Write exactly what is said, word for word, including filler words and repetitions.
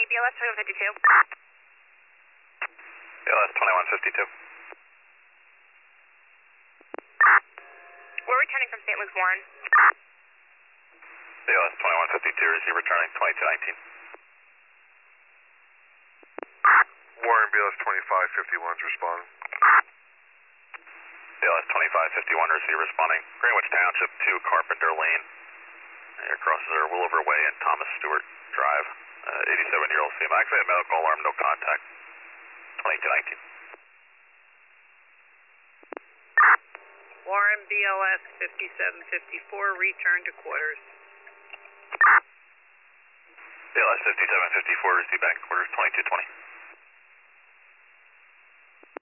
B L S twenty-one fifty-two. B L S twenty-one fifty-two. We're returning from Saint Luke's Warren. B L S twenty-one fifty-two, receive returning twenty-two nineteen. Warren, B L S twenty-five fifty-one is responding. B L S twenty-five fifty-one, receive responding. Greenwich Township to Carpenter Lane. Here crosses are Williver Way and Thomas Stewart Drive. Uh, eighty-seven-year-old female. Activated medical alarm, no contact. twenty-two nineteen. Warren, B L S fifty-seven fifty-four, return to quarters. B L S fifty-seven fifty-four, receive back quarters twenty-two twenty.